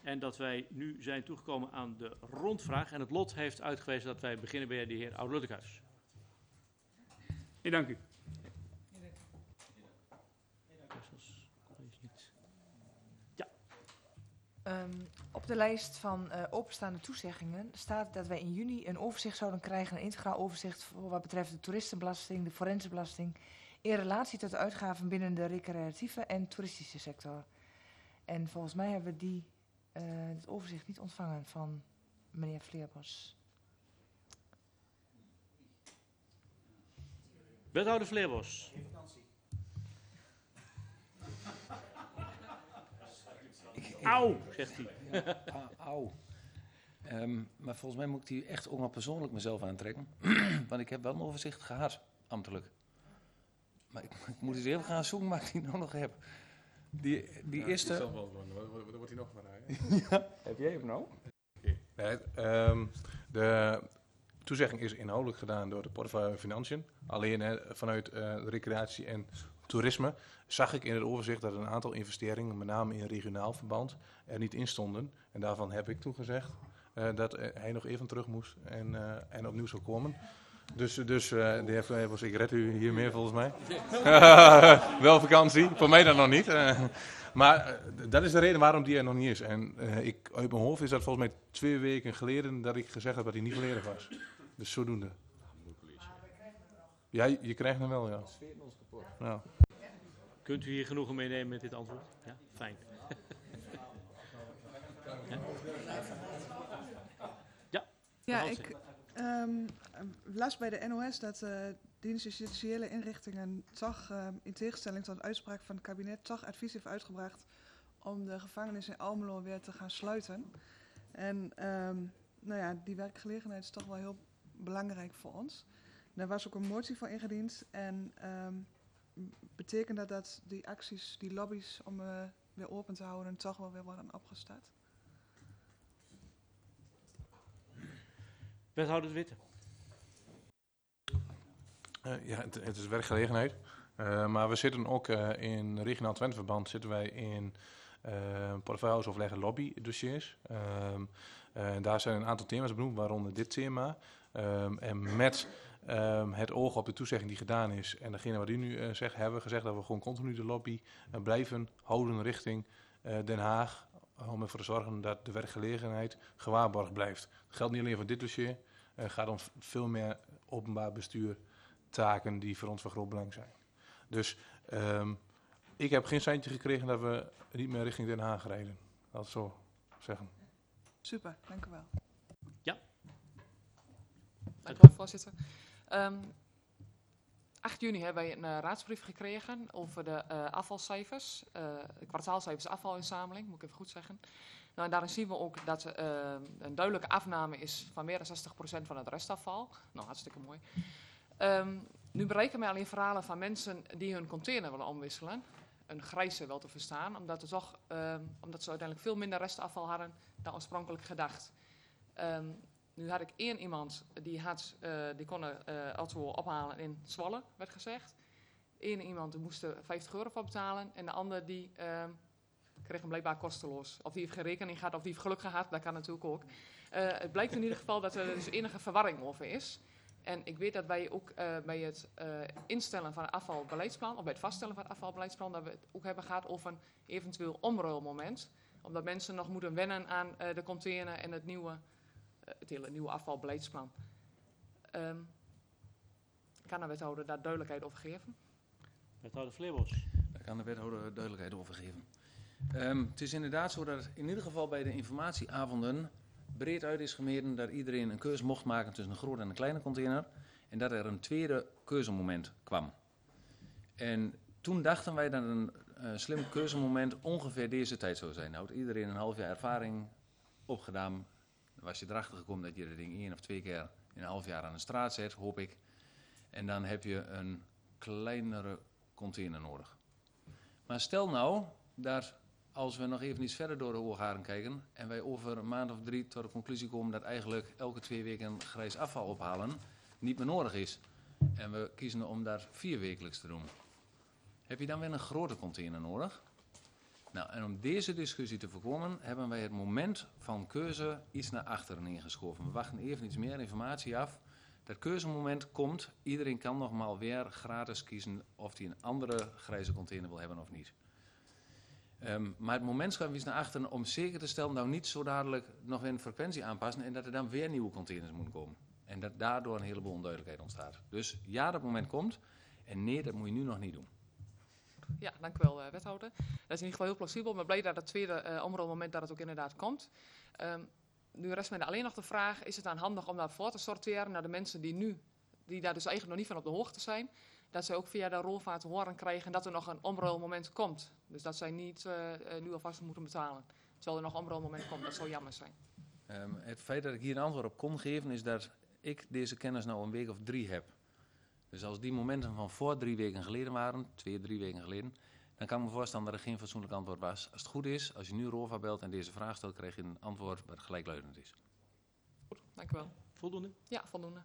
En dat wij nu zijn toegekomen aan de rondvraag. En het lot heeft uitgewezen dat wij beginnen bij de heer Oud-Luttekhuis. Ik dank u. Op de lijst van openstaande toezeggingen staat dat wij in juni een overzicht zouden krijgen, een integraal overzicht voor wat betreft de toeristenbelasting, de forensenbelasting, in relatie tot de uitgaven binnen de recreatieve en toeristische sector. En volgens mij hebben we het overzicht niet ontvangen van meneer Vleerbos. Wethouder Vleerbos. Auw, zegt hij. Auw. Maar volgens mij moet ik die echt ook nog persoonlijk mezelf aantrekken. Want ik heb wel een overzicht gehad, ambtelijk. Maar ik moet eens even gaan zoeken waar ik die nou nog heb. Die eerste... Dan wordt hij nog maar rijden. Ja. Heb jij hem nou? Nee, de toezegging is inhoudelijk gedaan door de portefeuille Financiën. Alleen vanuit recreatie en toerisme zag ik in het overzicht dat een aantal investeringen, met name in regionaal verband, er niet in stonden. En daarvan heb ik toegezegd dat hij nog even terug moest en opnieuw zou komen. Dus de heer Vleerbos, ik red u hier meer volgens mij. Wel vakantie, voor mij dan nog niet. Maar dat is de reden waarom die er nog niet is. En uit mijn hoofd is dat volgens mij 2 weken geleden dat ik gezegd heb dat hij niet volledig was. Dus zodoende. Ja, je krijgt hem wel, ja. Nou. Kunt u hier genoegen meenemen met dit antwoord? Ja, fijn. Ja, ik las bij de NOS dat dienst justitiële inrichtingen toch, in tegenstelling tot de uitspraak van het kabinet, toch advies heeft uitgebracht om de gevangenis in Almelo weer te gaan sluiten. En nou ja, die werkgelegenheid is toch wel heel belangrijk voor ons. Daar was ook een motie voor ingediend en betekent dat die acties, die lobby's om weer open te houden, toch wel weer worden opgestart? Wethouder De Witte. Ja, het is werkgelegenheid. Maar we zitten ook in regionaal Twenteverband zitten wij in portefeuilleoverleg en lobbydossiers. Daar zijn een aantal thema's benoemd, waaronder dit thema. En met het oog op de toezegging die gedaan is en degene wat u nu zegt, hebben we gezegd dat we gewoon continu de lobby blijven houden richting Den Haag. Om ervoor te zorgen dat de werkgelegenheid gewaarborgd blijft. Dat geldt niet alleen voor dit dossier. Het gaat om veel meer openbaar bestuur taken die voor ons van groot belang zijn. Dus ik heb geen seintje gekregen dat we niet meer richting Den Haag rijden. Dat is zo zeggen. Super, dank u wel. Ja. Dank u wel, voorzitter. 8 juni hebben wij een raadsbrief gekregen over de afvalcijfers. De kwartaalcijfers afvalinzameling, moet ik even goed zeggen. Nou, en daarin zien we ook dat een duidelijke afname is van meer dan 60% van het restafval. Nou, hartstikke mooi. Nu bereiken mij alleen verhalen van mensen die hun container willen omwisselen. Een grijze wel te verstaan, omdat ze uiteindelijk veel minder restafval hadden dan oorspronkelijk gedacht. Nu had ik 1 iemand die kon een auto ophalen in Zwolle, werd gezegd. 1 iemand die moest er €50 voor betalen en de ander die kreeg hem blijkbaar kosteloos. Of die heeft geen rekening gehad of die heeft geluk gehad, dat kan natuurlijk ook. Het blijkt in ieder geval dat er dus enige verwarring over is. En ik weet dat wij ook bij het instellen van het afvalbeleidsplan, of bij het vaststellen van het afvalbeleidsplan, dat we het ook hebben gehad over een eventueel omruilmoment. Omdat mensen nog moeten wennen aan de container en het hele nieuwe afvalbeleidsplan. Kan de wethouder daar duidelijkheid over geven? Wethouder Vleerbos. Daar kan de wethouder duidelijkheid over geven. Het is inderdaad zo dat in ieder geval bij de informatieavonden breed uit is gemeten dat iedereen een keuze mocht maken tussen een grote en een kleine container. En dat er een tweede keuzemoment kwam. En toen dachten wij dat een slim keuzemoment ongeveer deze tijd zou zijn. Houdt iedereen een half jaar ervaring opgedaan. Dan was je erachter gekomen dat je dat ding 1 of 2 keer in een half jaar aan de straat zet, hoop ik. En dan heb je een kleinere container nodig. Maar stel nou dat als we nog even iets verder door de oorharen kijken en wij over een maand of 3 tot de conclusie komen dat eigenlijk elke 2 weken grijs afval ophalen niet meer nodig is. En we kiezen om dat 4 wekelijks te doen. Heb je dan weer een grote container nodig? Nou, en om deze discussie te voorkomen, hebben wij het moment van keuze iets naar achteren ingeschoven. We wachten even iets meer informatie af. Dat keuzemoment komt. Iedereen kan nog maar weer gratis kiezen of hij een andere grijze container wil hebben of niet. Maar het moment schuiven we iets naar achteren om zeker te stellen dat we niet zo dadelijk nog weer een frequentie aanpassen en dat er dan weer nieuwe containers moeten komen. En dat daardoor een heleboel onduidelijkheid ontstaat. Dus ja, dat moment komt. En nee, dat moet je nu nog niet doen. Ja, dank u wel, wethouder. Dat is in ieder geval heel plausibel. Ik ben blij dat het tweede omruilmoment dat het ook inderdaad komt. Nu rest mij alleen nog de vraag, is het dan handig om dat voor te sorteren naar de mensen die daar dus eigenlijk nog niet van op de hoogte zijn, dat zij ook via de rolvaart te horen krijgen dat er nog een omruilmoment komt. Dus dat zij niet nu alvast moeten betalen, terwijl er nog een omruilmoment komt. Dat zou jammer zijn. Het feit dat ik hier een antwoord op kon geven is dat ik deze kennis nou een week of 3 heb. Dus als die momenten van voor 3 weken geleden waren, 2, 3 weken geleden, dan kan ik me voorstellen dat er geen fatsoenlijk antwoord was. Als het goed is, als je nu ROVA belt en deze vraag stelt, krijg je een antwoord wat gelijkluidend is. Goed, dank u wel. Voldoende? Ja, voldoende.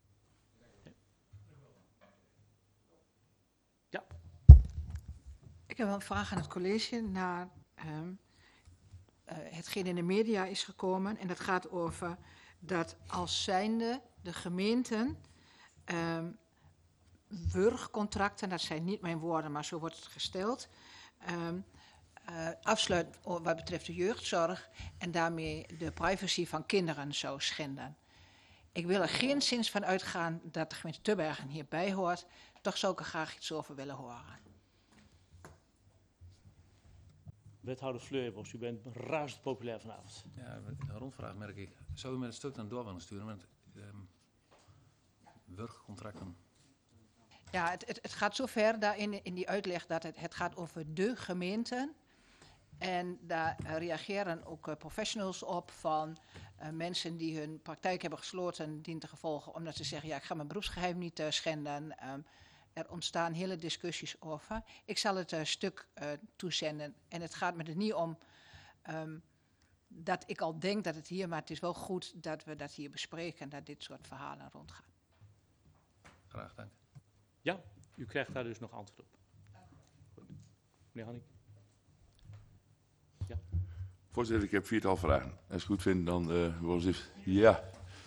Ja. Ik heb wel een vraag aan het college naar hetgeen in de media is gekomen. En dat gaat over dat als zijnde de gemeenten wurgcontracten, dat zijn niet mijn woorden, maar zo wordt het gesteld, afsluit wat betreft de jeugdzorg en daarmee de privacy van kinderen zou schenden. Ik wil er geen zins van uitgaan dat de gemeente Tubbergen hierbij hoort. Toch zou ik er graag iets over willen horen. Wethouder Fleurbos, u bent razend populair vanavond. Ja, een rondvraag merk ik. Zou u met een stuk dan door willen sturen? Want wurgcontracten. Ja, het gaat zover daarin in die uitleg dat het gaat over de gemeenten. En daar reageren ook professionals op van mensen die hun praktijk hebben gesloten dientengevolge omdat ze zeggen, ja, ik ga mijn beroepsgeheim niet schenden. Er ontstaan hele discussies over. Ik zal het stuk toezenden en het gaat me er niet om dat ik al denk dat het hier, maar het is wel goed dat we dat hier bespreken en dat dit soort verhalen rondgaan. Graag, dank. Ja, u krijgt daar dus nog antwoord op. Goed. Meneer Hanning. Ja. Voorzitter, ik heb 4-tal vragen. Als je het goed vindt, dan worden ze... Ja.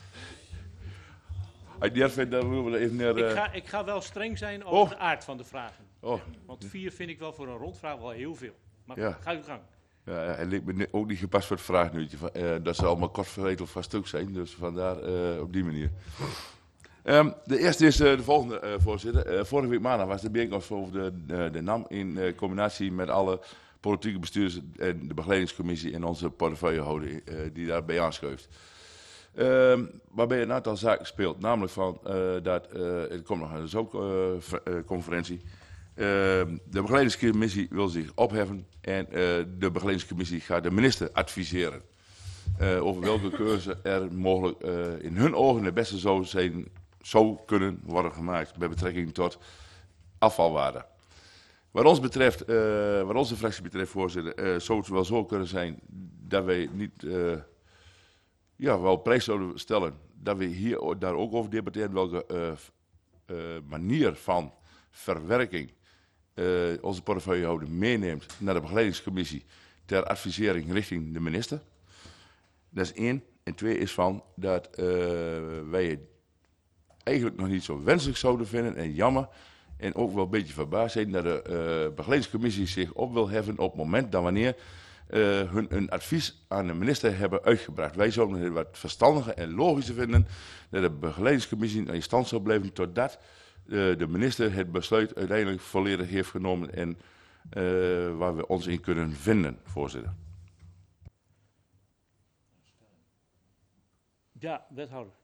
Als je het vindt, dan moeten we even naar... Ik ga wel streng zijn over de aard van de vragen. Oh. Want 4 vind ik wel voor een rondvraag wel heel veel. Maar Ja. ga uw gang. Ja, het lijkt me ook niet gepast voor het vraaguurtje. Dat ze allemaal kort verreteld van stuk zijn. Dus vandaar op die manier. De eerste is de volgende, voorzitter. Vorige week maandag was de bijeenkomst over de NAM in combinatie met alle politieke bestuurders en de begeleidingscommissie en onze portefeuillehouder die daarbij aanschuift. Waarbij een aantal zaken speelt. Namelijk van dat er komt nog een zoekconferentie. De begeleidingscommissie wil zich opheffen en de begeleidingscommissie gaat de minister adviseren over welke keuze er mogelijk in hun ogen de beste zou kunnen worden gemaakt met betrekking tot afvalwaarde. Wat onze fractie betreft, voorzitter, zou het wel zo kunnen zijn dat wij niet wel prijs zouden stellen dat we hier daar ook over debatteren welke manier van verwerking onze portefeuillehouder meeneemt naar de begeleidingscommissie ter advisering richting de minister. Dat is 1. En 2 is van dat wij het eigenlijk nog niet zo wenselijk zouden vinden en jammer. En ook wel een beetje verbaasd zijn dat de begeleidingscommissie zich op wil heffen op het moment dat wanneer hun een advies aan de minister hebben uitgebracht. Wij zouden het wat verstandiger en logischer vinden dat de begeleidingscommissie in stand zou blijven totdat de minister het besluit uiteindelijk volledig heeft genomen en waar we ons in kunnen vinden, voorzitter. Ja, wethouder.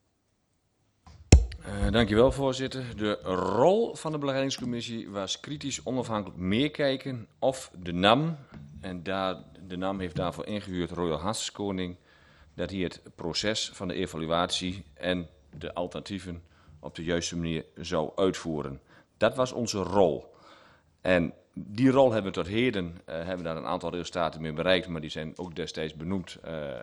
Dankjewel, voorzitter. De rol van de begeleidingscommissie was kritisch onafhankelijk meekijken of de NAM, en de NAM heeft daarvoor ingehuurd Royal Haskoning, dat hij het proces van de evaluatie en de alternatieven op de juiste manier zou uitvoeren. Dat was onze rol. En die rol hebben we tot heden, hebben daar een aantal resultaten mee bereikt, maar die zijn ook destijds benoemd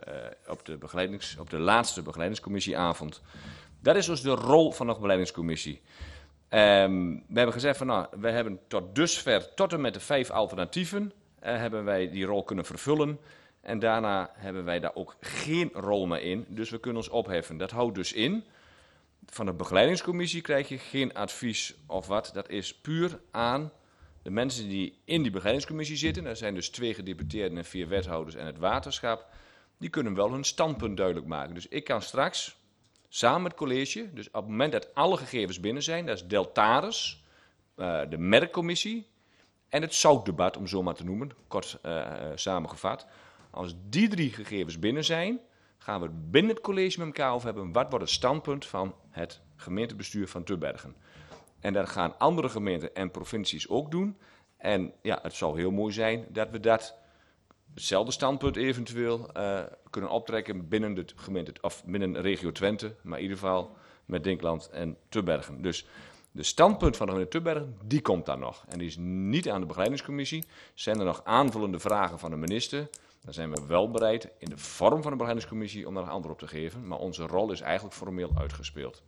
op de laatste begeleidingscommissieavond. Dat is dus de rol van de begeleidingscommissie. We hebben gezegd van we hebben tot dusver, tot en met de 5 alternatieven, hebben wij die rol kunnen vervullen. En daarna hebben wij daar ook geen rol meer in. Dus we kunnen ons opheffen. Dat houdt dus in, van de begeleidingscommissie krijg je geen advies of wat. Dat is puur aan de mensen die in die begeleidingscommissie zitten. Dat zijn dus 2 gedeputeerden en 4 wethouders en het waterschap. Die kunnen wel hun standpunt duidelijk maken. Dus ik kan straks samen met het college, dus op het moment dat alle gegevens binnen zijn, dat is Deltares, de merkcommissie en het zoutdebat, om zo maar te noemen, kort samengevat. Als die 3 gegevens binnen zijn, gaan we binnen het college met elkaar over hebben wat wordt het standpunt van het gemeentebestuur van Tubbergen. En dat gaan andere gemeenten en provincies ook doen. En ja, het zou heel mooi zijn dat we hetzelfde standpunt eventueel kunnen optrekken binnen de gemeente, of binnen regio Twente, maar in ieder geval met Dinkland en Tubbergen. Dus de standpunt van de gemeente Tubbergen, die komt daar nog. En die is niet aan de begeleidingscommissie. Zijn er nog aanvullende vragen van de minister, dan zijn we wel bereid in de vorm van de begeleidingscommissie om daar een antwoord op te geven. Maar onze rol is eigenlijk formeel uitgespeeld.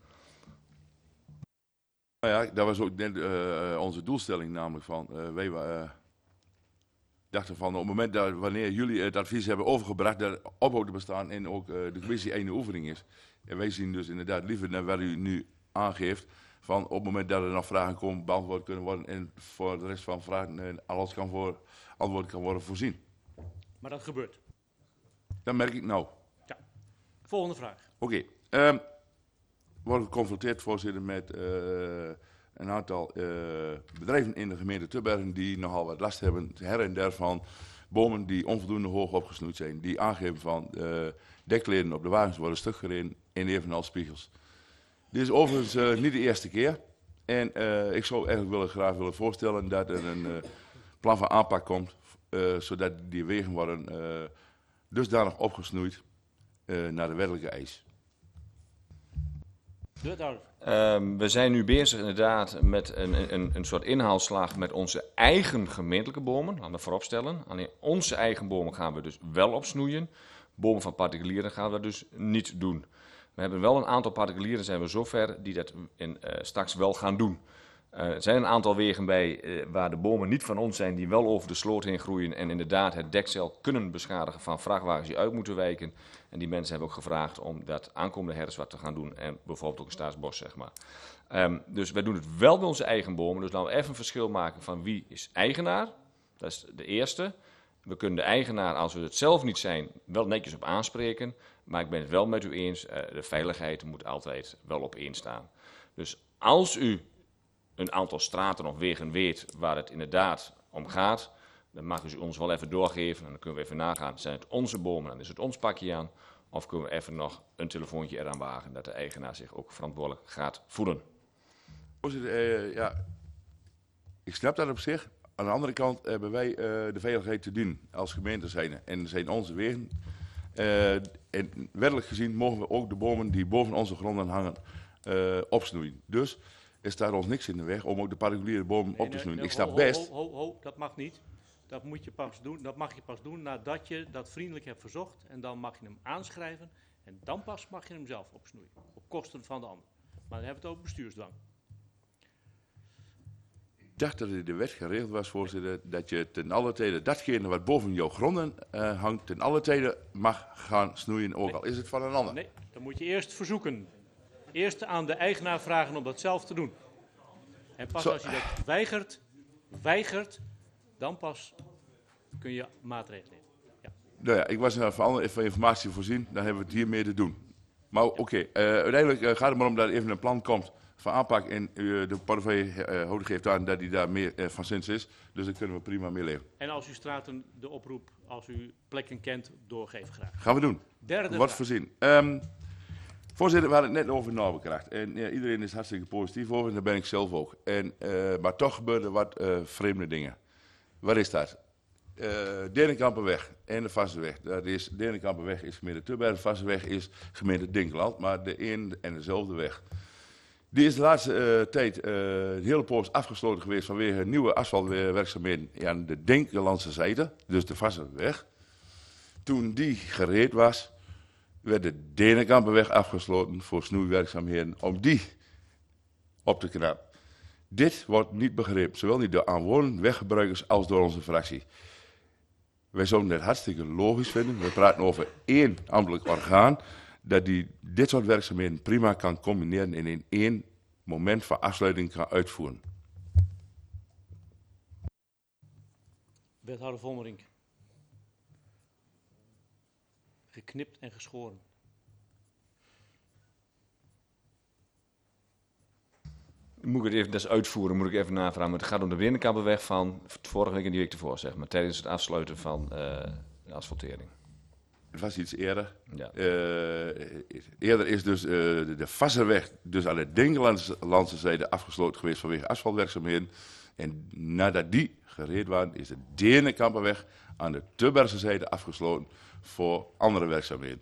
Nou ja, dat was ook net onze doelstelling, namelijk van wij dachten van op het moment dat wanneer jullie het advies hebben overgebracht, dat opbouw te bestaan en ook de commissie één oefening is. En wij zien dus inderdaad liever naar wat u nu aangeeft, van op het moment dat er nog vragen komen, beantwoord kunnen worden en voor de rest van vragen alles antwoord kan worden voorzien. Maar dat gebeurt. Dat merk ik nou. Ja. Volgende vraag. Oké. Worden geconfronteerd, voorzitter, met een aantal bedrijven in de gemeente Tubbergen die nogal wat last hebben, her en der van bomen die onvoldoende hoog opgesnoeid zijn. Die aangeven van dekleden op de wagens worden stuk gereden en evenals spiegels. Dit is overigens niet de eerste keer. En ik zou eigenlijk graag willen voorstellen dat er een plan van aanpak komt, zodat die wegen worden dusdanig opgesnoeid naar de wettelijke eis. We zijn nu bezig inderdaad met een soort inhaalslag met onze eigen gemeentelijke bomen. Laten we vooropstellen. Alleen onze eigen bomen gaan we dus wel opsnoeien. Bomen van particulieren gaan we dus niet doen. We hebben wel een aantal particulieren, zijn we zover, die dat straks wel gaan doen. Er zijn een aantal wegen bij waar de bomen niet van ons zijn, die wel over de sloot heen groeien en inderdaad het dekcel kunnen beschadigen van vrachtwagens die uit moeten wijken. En die mensen hebben ook gevraagd om dat aankomende herfst wat te gaan doen en bijvoorbeeld ook een staatsbos, zeg maar. Dus wij doen het wel bij onze eigen bomen, dus laten we even een verschil maken van wie is eigenaar. Dat is de eerste. We kunnen de eigenaar, als we het zelf niet zijn, wel netjes op aanspreken. Maar ik ben het wel met u eens, de veiligheid moet altijd wel op één staan. Dus als u een aantal straten of wegen weet waar het inderdaad om gaat, dan mag u ons wel even doorgeven en dan kunnen we even nagaan. Zijn het onze bomen, dan is het ons pakje aan. Of kunnen we even nog een telefoontje eraan wagen dat de eigenaar zich ook verantwoordelijk gaat voelen. Ja, ik snap dat op zich. Aan de andere kant hebben wij de veiligheid te dienen als gemeente zijn. En zijn onze wegen. En wettelijk gezien mogen we ook de bomen die boven onze gronden hangen opsnoeien. Dus er staat ons niks in de weg om ook de particuliere bomen op te snoeien. Ik snap best. Dat mag niet. Dat moet je pas doen. Dat mag je pas doen nadat je dat vriendelijk hebt verzocht. En dan mag je hem aanschrijven. En dan pas mag je hem zelf opsnoeien. Op kosten van de ander. Maar dan hebben we het over bestuursdwang. Ik dacht dat het in de wet geregeld was, voorzitter, dat je ten alle tijde datgene wat boven jouw gronden hangt, ten alle tijde mag gaan snoeien, ook al is het van een ander. Nee, dan moet je eerst verzoeken. Eerst aan de eigenaar vragen om dat zelf te doen. En pas als je dat weigert, dan pas kun je maatregelen nemen. Ja. Nou ja, ik was van informatie voorzien, dan hebben we het hiermee te doen. Maar oké, uiteindelijk gaat het maar om dat er even een plan komt van aanpak en de portefeuillehouder geeft aan dat hij daar meer van zins is. Dus daar kunnen we prima mee leven. En als u straten de oproep, als u plekken kent, doorgeef graag. Gaan we doen. Derde Wordt vraag. voorzien. Voorzitter, we hadden het net over Noorbekracht. En iedereen is hartstikke positief over en daar ben ik zelf ook. Maar toch gebeuren wat vreemde dingen. Wat is dat? Denenkampenweg en de Vassenweg. Denenkampenweg is gemeente Tubbergen, Vassenweg is gemeente Dinkeland, maar de een en dezelfde weg. Die is de laatste tijd een hele poos afgesloten geweest vanwege nieuwe asfaltwerkzaamheden aan de Dinkelandse zijde, dus de Vassenweg. Toen die gereed was, werd de Denenkampenweg afgesloten voor snoeiwerkzaamheden om die op te knappen. Dit wordt niet begrepen, zowel niet door aanwonenden, weggebruikers als door onze fractie. Wij zouden het hartstikke logisch vinden. We praten over één ambtelijk orgaan dat die dit soort werkzaamheden prima kan combineren en in één moment van afsluiting kan uitvoeren. Wethouder Vonmerink. Geknipt en geschoren. Moet ik het even, dat is uitvoeren, moet ik even navragen. Maar het gaat om de Binnenkamerweg van vorige week en die week ervoor, zeg maar. Tijdens het afsluiten van de asfaltering. Het was iets eerder. Ja. Eerder is dus de Vasserweg dus aan de Dingelandse zijde afgesloten geweest vanwege asfaltwerkzaamheden. En nadat die gereed waren, is de Deenenkamperweg aan de Tubbergse zijde afgesloten voor andere werkzaamheden.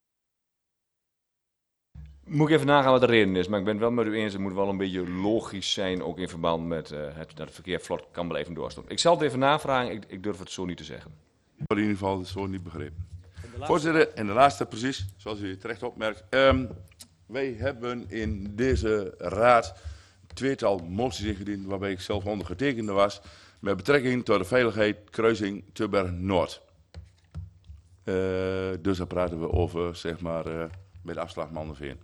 Moet ik even nagaan wat de reden is, maar ik ben het wel met u eens. Het moet wel een beetje logisch zijn, ook in verband met dat het verkeer vlot kan blijven doorstromen. Ik zal het even navragen, ik durf het zo niet te zeggen. Ik heb in ieder geval zo niet begrepen. Voorzitter, en de laatste precies, zoals u terecht opmerkt. Wij hebben in deze raad een tweetal moties ingediend, waarbij ik zelf ondergetekende was, met betrekking tot de veiligheid kruising Tubberg-Noord. Dus daar praten we over, zeg maar, bij de afslag Manderveen.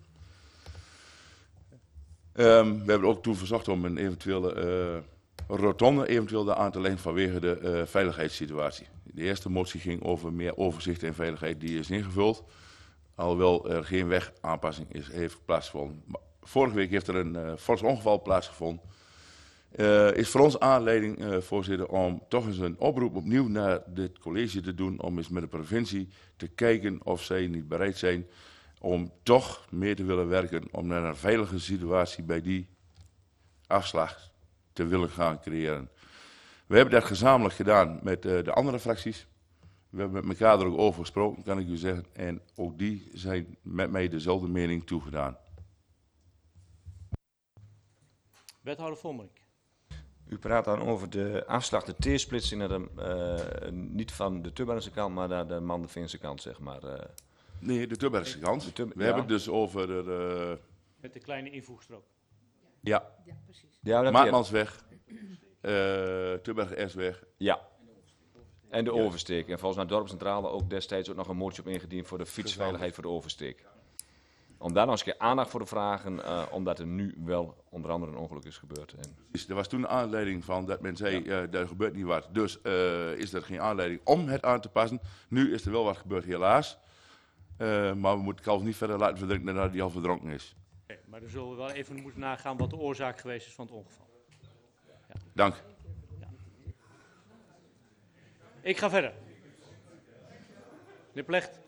We hebben ook toen verzocht om een eventuele rotonde eventueel aan te leggen vanwege de veiligheidssituatie. De eerste motie ging over meer overzicht en veiligheid, die is ingevuld. Alhoewel er geen wegaanpassing heeft plaatsgevonden. Vorige week heeft er een fors ongeval plaatsgevonden. Is voor ons aanleiding, voorzitter, om toch eens een oproep opnieuw naar dit college te doen. Om eens met de provincie te kijken of zij niet bereid zijn om toch meer te willen werken. Om naar een veilige situatie bij die afslag te willen gaan creëren. We hebben dat gezamenlijk gedaan met de andere fracties. We hebben met elkaar er ook over gesproken, kan ik u zeggen. En ook die zijn met mij dezelfde mening toegedaan. Wethouder Vonmerink. U praat dan over de afslag, de T-splitsing naar niet van de Tubbergse kant, maar naar de Manderveense kant, zeg maar. Nee, de Tubbergse kant. We hebben het dus over de... Met de kleine invoegstrook. Ja, precies. Ja, Maatmansweg, Tubberg-Esweg. Ja. En de oversteek. En volgens mij dorpscentrale ook destijds ook nog een motie op ingediend voor de fietsveiligheid voor de oversteek. Om daar nog eens een keer aandacht voor te vragen, omdat er nu wel onder andere een ongeluk is gebeurd. En... Er was toen een aanleiding van dat men zei, er gebeurt niet wat. Dus is er geen aanleiding om het aan te passen. Nu is er wel wat gebeurd, helaas. Maar we moeten Kalf niet verder laten verdrinken nadat hij al verdronken is. Okay, maar dan zullen we wel even moeten nagaan wat de oorzaak geweest is van het ongeval. Ja. Dank. Ja. Ik ga verder. Meneer Plecht.